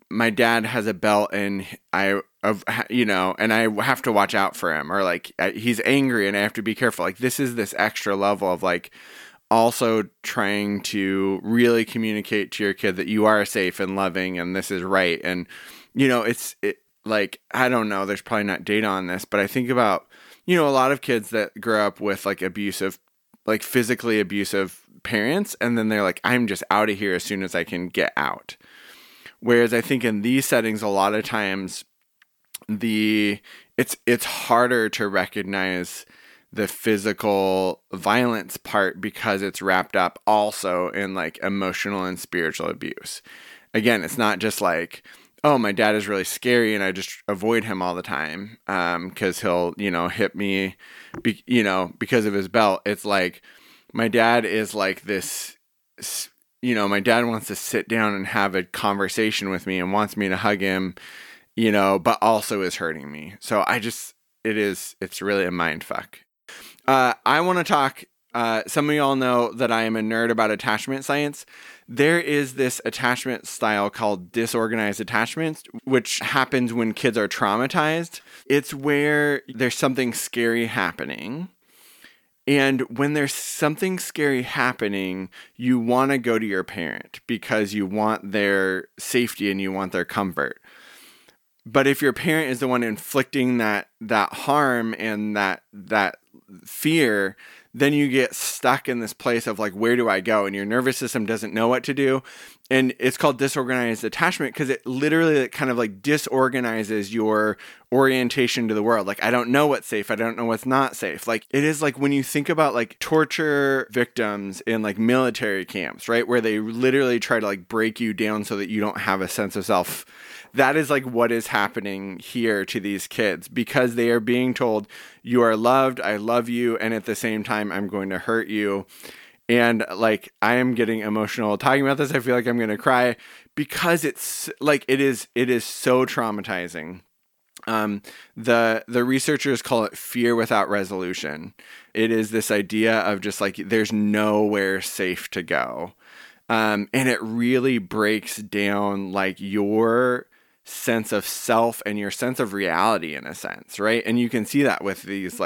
my dad has a belt and and I have to watch out for him, or like he's angry and I have to be careful. Like this is this extra level of like also trying to really communicate to your kid that you are safe and loving and this is right. And, like, I don't know, there's probably not data on this, but I think about, a lot of kids that grow up with like physically abusive parents. And then they're like, I'm just out of here as soon as I can get out. Whereas I think in these settings, a lot of times it's harder to recognize the physical violence part because it's wrapped up also in like emotional and spiritual abuse. Again, it's not just like, oh, my dad is really scary and I just avoid him all the time because he'll, hit me, because of his belt. It's like my dad is like this, my dad wants to sit down and have a conversation with me and wants me to hug him, but also is hurting me. So it's really a mind fuck. I want to talk, some of y'all know that I am a nerd about attachment science. There is this attachment style called disorganized attachment, which happens when kids are traumatized. It's where there's something scary happening. And when there's something scary happening, you want to go to your parent because you want their safety and you want their comfort. But if your parent is the one inflicting that harm and that fear, then you get stuck in this place of like, where do I go? And your nervous system doesn't know what to do. And it's called disorganized attachment because it literally kind of like disorganizes your orientation to the world. Like, I don't know what's safe. I don't know what's not safe. Like, it is like when you think about like torture victims in like military camps, right? Where they literally try to like break you down so that you don't have a sense of self. That is like what is happening here to these kids because they are being told you are loved, I love you, and at the same time, I'm going to hurt you. And like, I am getting emotional talking about this. I feel like I'm going to cry because it's like, it is so traumatizing. The researchers call it fear without resolution. It is this idea of just like, there's nowhere safe to go. And it really breaks down like your sense of self and your sense of reality in a sense, right? And you can see that with these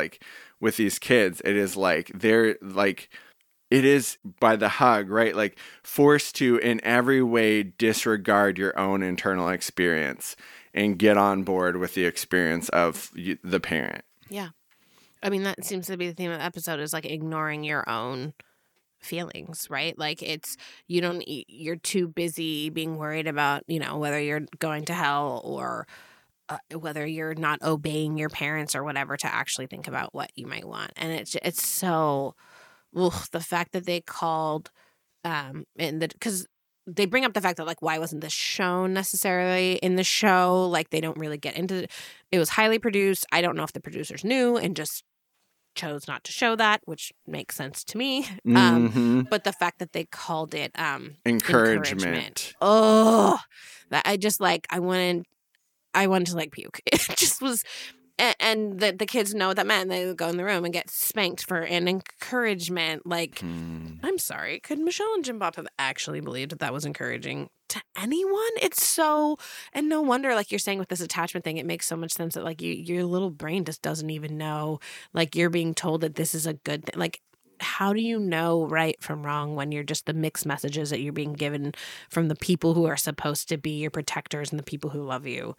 kids. It is like they're like, it is by the hug, right? Like forced to in every way disregard your own internal experience and get on board with the experience of the parent. Yeah. I mean, that seems to be the theme of the episode is like ignoring your own feelings, right? Like you're too busy being worried about, whether you're going to hell or whether you're not obeying your parents or whatever to actually think about what you might want. And it's so, the fact that they called, because they bring up the fact that like, why wasn't this shown necessarily in the show? Like they don't really get into it. It was highly produced. I don't know if the producers knew and just chose not to show that, which makes sense to me. But the fact that they called it encouragement. Oh, that I just like I wanted to like puke. It just was, and the kids know what that meant. They go in the room and get spanked for an encouragement. Like, I'm sorry, could Michelle and Jim Bob have actually believed that was encouraging to anyone? It's so, and no wonder, like you're saying with this attachment thing, it makes so much sense that like your little brain just doesn't even know, like you're being told that this is a good thing. Like, how do you know right from wrong when you're just the mixed messages that you're being given from the people who are supposed to be your protectors and the people who love you?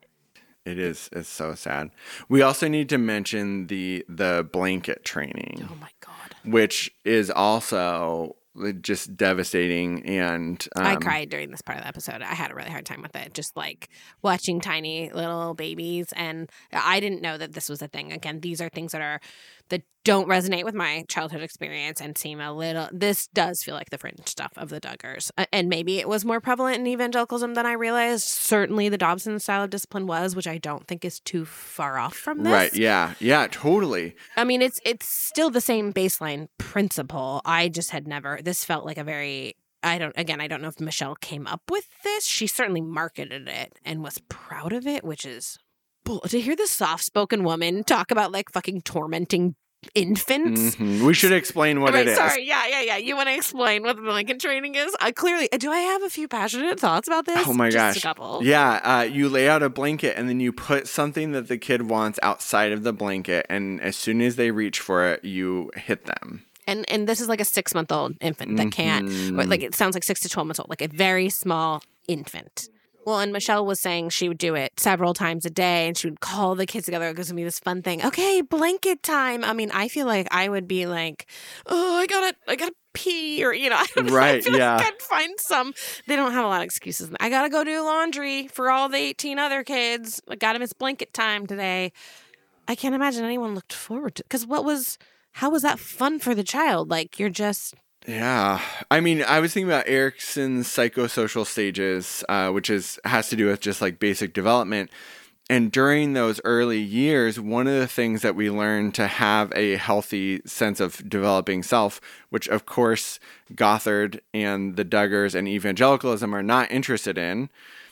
It's so sad. We also need to mention the blanket training. Oh my God. Which is also just devastating. And I cried during this part of the episode. I had a really hard time with it. Just like watching tiny little babies. And I didn't know that this was a thing. Again, these are things that don't resonate with my childhood experience and seem this does feel like the fringe stuff of the Duggars. And maybe it was more prevalent in evangelicalism than I realized. Certainly the Dobson style of discipline was, which I don't think is too far off from this. Right. Yeah. Yeah, totally. I mean, it's still the same baseline principle. I just had this felt like a very, I don't know if Michelle came up with this. She certainly marketed it and was proud of it, which is to hear this soft-spoken woman talk about like fucking tormenting infant. We should explain what it is. Sorry. Yeah. You want to explain what the blanket training is? Clearly, do I have a few passionate thoughts about this? Oh my Just gosh. a couple. Yeah. You lay out a blanket and then you put something that the kid wants outside of the blanket. And as soon as they reach for it, you hit them. And this is like a 6-month-old infant that can't, or like it sounds like 6 to 12 months old, like a very small infant. Well, and Michelle was saying she would do it several times a day and she would call the kids together. It was going to be this fun thing. Okay, blanket time. I mean, I feel like I would be like, oh, I gotta pee, or, I don't know. Right, I feel yeah. like I'd find some. They don't have a lot of excuses. I gotta go do laundry for all the 18 other kids. I gotta miss blanket time today. I can't imagine anyone looked forward to, because how was that fun for the child? Like, you're just... Yeah. I mean, I was thinking about Erickson's psychosocial stages, which has to do with just like basic development. And during those early years, one of the things that we learn to have a healthy sense of developing self, which of course Gothard and the Duggars and evangelicalism are not interested in,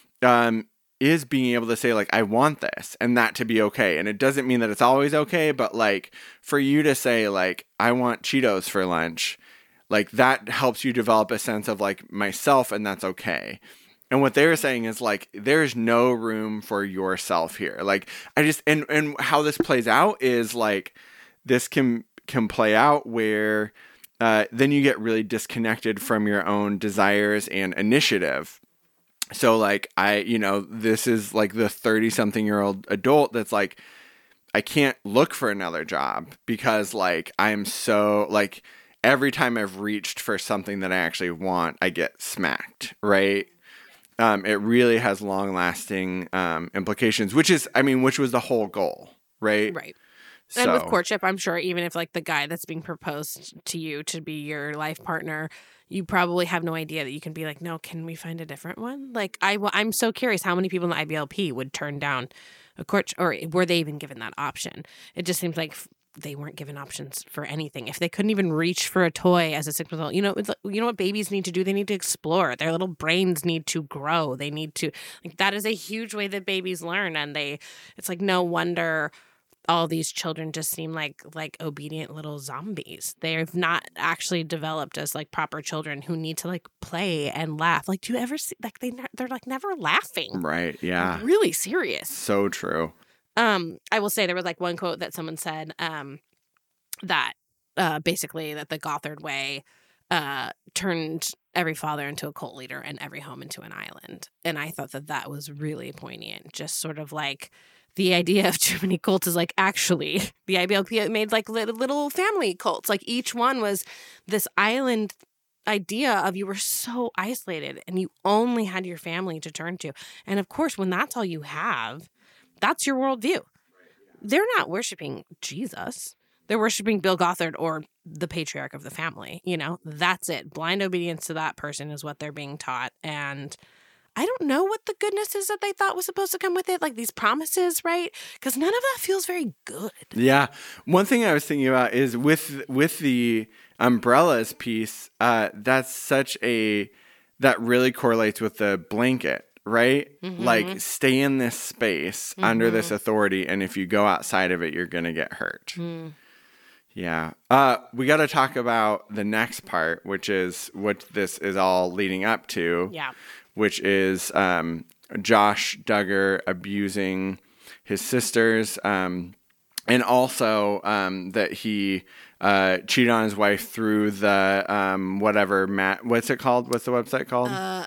is being able to say, like, I want this, and that to be okay. And it doesn't mean that it's always okay, but like for you to say, like, I want Cheetos for lunch, like that helps you develop a sense of like myself, and that's okay. And what they were saying is like, there's no room for yourself here. Like I just, and how this plays out is like, this can play out where then you get really disconnected from your own desires and initiative. So like this is like the 30-something-year-old adult that's like, I can't look for another job because like I'm so like every time I've reached for something that I actually want, I get smacked, right? It really has long-lasting implications, which was the whole goal, right? Right. And with courtship, I'm sure even if like the guy that's being proposed to you to be your life partner, you probably have no idea that you can be like, no, can we find a different one? Like I'm so curious how many people in the IBLP would turn down a courtship, or were they even given that option? It just seems like they weren't given options for anything. If they couldn't even reach for a toy as a 6-month-old, you know what babies need to do? They need to explore. Their little brains need to grow. They need to, like, that is a huge way that babies learn. And it's like, no wonder all these children just seem like obedient little zombies. They've not actually developed as like proper children who need to like play and laugh. Like, do you ever see like they're like never laughing? Right. Yeah. Like, really serious. So true. I will say there was like one quote that someone said that basically that the Gothard way turned every father into a cult leader and every home into an island. And I thought that was really poignant. Just sort of like the idea of too many cults is like, actually, the IBLP made like little family cults. Like each one was this island idea of you were so isolated and you only had your family to turn to. And of course, when that's all you have, that's your worldview. They're not worshiping Jesus. They're worshiping Bill Gothard or the patriarch of the family. That's it. Blind obedience to that person is what they're being taught. And I don't know what the goodness is that they thought was supposed to come with it, like these promises, right? Because none of that feels very good. Yeah. One thing I was thinking about is with the umbrellas piece, that's that really correlates with the blanket, right? Mm-hmm. Like, stay in this space under this authority, and if you go outside of it, you're going to get hurt. Mm. Yeah. We got to talk about the next part, which is what this is all leading up to. Yeah. Which is Josh Duggar abusing his sisters, and also that he cheated on his wife through the what's it called? What's the website called?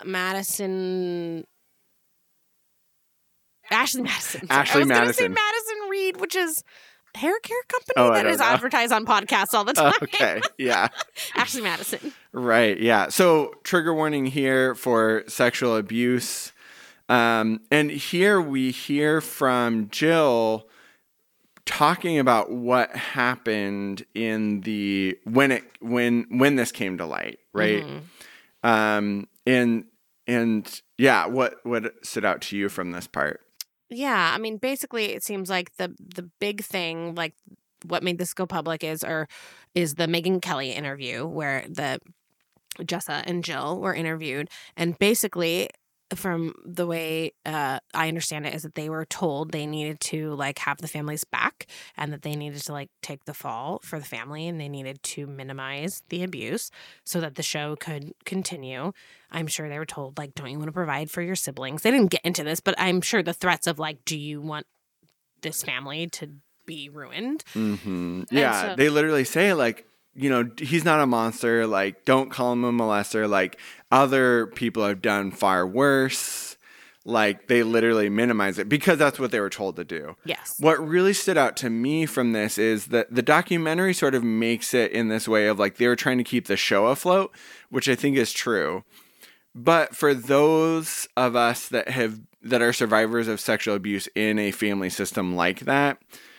Ashley Madison. Ashley Madison. I was going to say Madison Reed, which is hair care company that is advertised on podcasts all the time. Okay, yeah. Ashley Madison. Right, yeah. So trigger warning here for sexual abuse. And here we hear from Jill talking about what happened in when this came to light, right? Mm-hmm. And yeah, what stood out to you from this part? Yeah, I mean, basically, it seems like the big thing, like what made this go public, is the Megyn Kelly interview where the Jessa and Jill were interviewed, and basically from the way I understand it, is that they were told they needed to like have the family's back and that they needed to like take the fall for the family and they needed to minimize the abuse so that the show could continue. I'm sure they were told like, don't you want to provide for your siblings? They didn't get into this, but I'm sure the threats of like, do you want this family to be ruined? Mm-hmm. Yeah, they literally say like, you know, he's not a monster. Like, don't call him a molester. Like, other people have done far worse. Like, they literally minimize it because that's what they were told to do. Yes. What really stood out to me from this is that the documentary sort of makes it in this way of like they were trying to keep the show afloat, which I think is true. But for those of us that are survivors of sexual abuse in a family system like that,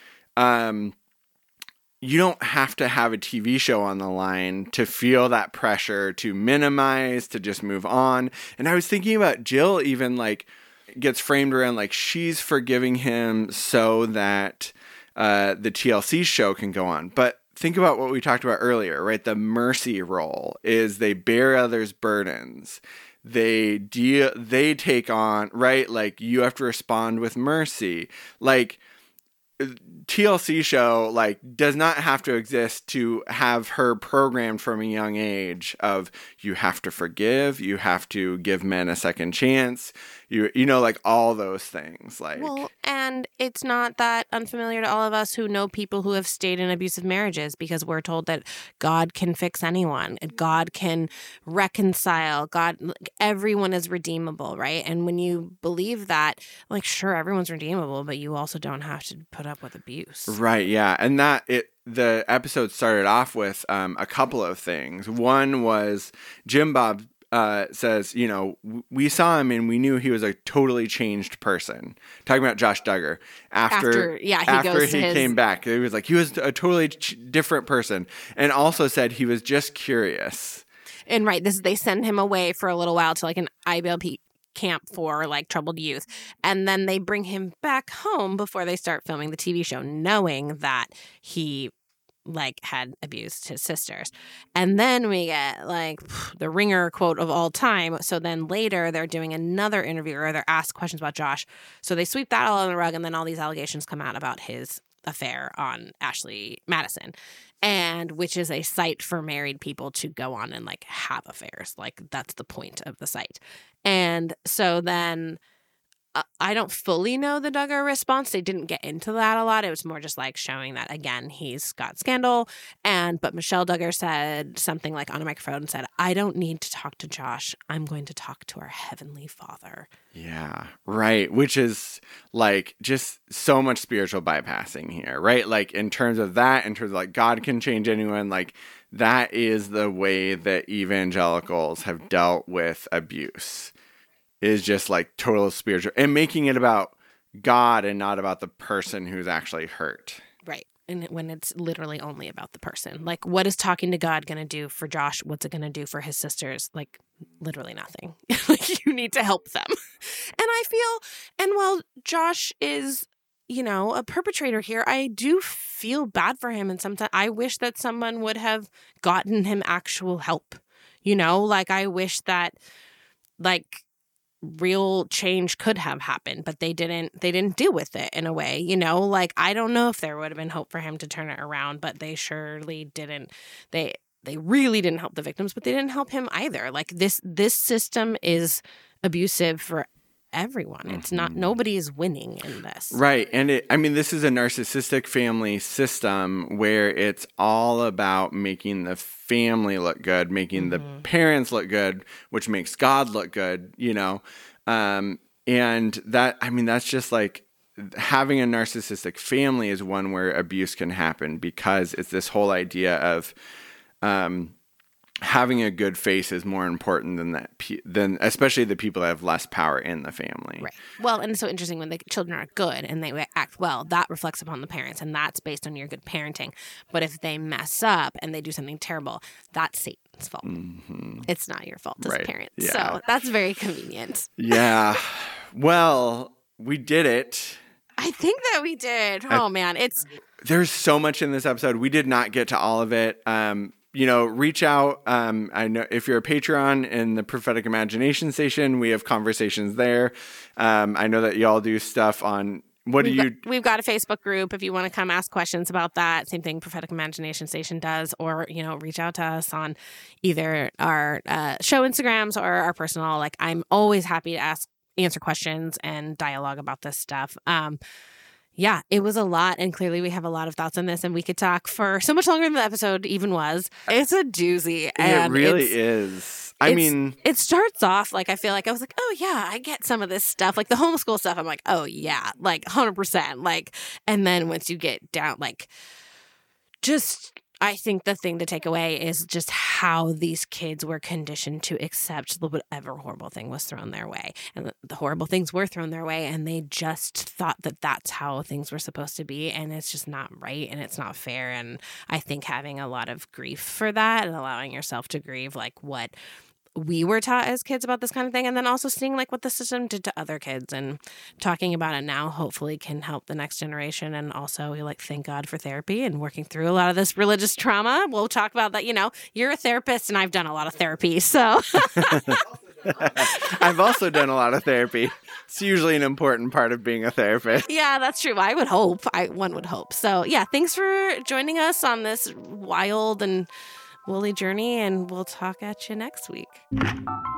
you don't have to have a TV show on the line to feel that pressure to minimize, to just move on. And I was thinking about Jill even like gets framed around like she's forgiving him so that the TLC show can go on. But think about what we talked about earlier, right? The mercy role is they bear others' burdens. They take on, right? Like you have to respond with mercy. Like TLC show like does not have to exist to have her programmed from a young age of you have to forgive, you have to give men a second chance, you know, like all those things. Like, well, and it's not that unfamiliar to all of us who know people who have stayed in abusive marriages because we're told that God can fix anyone, God can reconcile, everyone is redeemable, right? And when you believe that, like, sure, everyone's redeemable, but you also don't have to put up with abuse. Right, yeah. And the episode started off with a couple of things. One was Jim Bob says, you know, we saw him and we knew he was a totally changed person. Talking about Josh Duggar. After he came back, it was like he was a totally different person. And also said he was just curious. And right, they send him away for a little while to like an IBLP camp for like troubled youth, and then they bring him back home before they start filming the TV show, knowing that he like had abused his sisters. And then we get like the ringer quote of all time. So then later they're doing another interview or they're asked questions about Josh, so they sweep that all on the rug, and then all these allegations come out about his affair on Ashley Madison, and which is a site for married people to go on and like have affairs. Like that's the point of the site. And so then I don't fully know the Duggar response. They didn't get into that a lot. It was more just like showing that, again, he's got scandal. But Michelle Duggar said something like on a microphone and said, I don't need to talk to Josh. I'm going to talk to our Heavenly Father. Yeah, right. Which is like just so much spiritual bypassing here, right? Like in terms of that, in terms of like God can change anyone, like that is the way that evangelicals have dealt with abuse. Is just like total spiritual and making it about God and not about the person who's actually hurt. Right. And when it's literally only about the person. Like, what is talking to God going to do for Josh? What's it going to do for his sisters? Like, literally nothing. Like, you need to help them. And I feel, and while Josh is, you know, a perpetrator here, I do feel bad for him. And sometimes I wish that someone would have gotten him actual help. You know, like, I wish that, like, real change could have happened, but they didn't deal with it in a way, you know, like I don't know if there would have been hope for him to turn it around, but they surely didn't. They really didn't help the victims, but they didn't help him either. Like this system is abusive for everyone. It's not, nobody is winning in this. Right. And this is a narcissistic family system where it's all about making the family look good, making the parents look good, which makes God look good, you know? And that, that's just like having a narcissistic family is one where abuse can happen because it's this whole idea of, having a good face is more important than especially the people that have less power in the family. Right. Well, and it's so interesting when the children are good and they act well, that reflects upon the parents, and that's based on your good parenting. But if they mess up and they do something terrible, that's Satan's fault. Mm-hmm. It's not your fault as a parent. Yeah. So that's very convenient. Yeah. Well, we did it. I think that we did. Oh, man. There's so much in this episode. We did not get to all of it. reach out. I know if you're a Patreon in the Prophetic Imagination Station, we have conversations there. I know that y'all do stuff on We've got a Facebook group if you want to come ask questions about that. Same thing Prophetic Imagination Station does, or, reach out to us on either our show Instagrams or our personal. Like, I'm always happy to answer questions and dialogue about this stuff. Yeah, it was a lot. And clearly we have a lot of thoughts on this, and we could talk for so much longer than the episode even was. It's a doozy. And it really is. I mean, it starts off like, I feel like I was like, oh yeah, I get some of this stuff. Like the homeschool stuff, I'm like, oh yeah, like 100%. Like, and then once you get down, like, just, I think the thing to take away is just how these kids were conditioned to accept whatever horrible thing was thrown their way. And the horrible things were thrown their way, and they just thought that that's how things were supposed to be. And it's just not right, and it's not fair. And I think having a lot of grief for that and allowing yourself to grieve like what we were taught as kids about this kind of thing, and then also seeing like what the system did to other kids and talking about it now hopefully can help the next generation. And also we thank God for therapy and working through a lot of this religious trauma. We'll talk about that. You're a therapist and I've done a lot of therapy, so I've also done a lot of therapy. It's usually an important part of being a therapist. Yeah, that's true. I would hope. One would hope. So yeah, thanks for joining us on this wild and woolly journey, and we'll talk at you next week.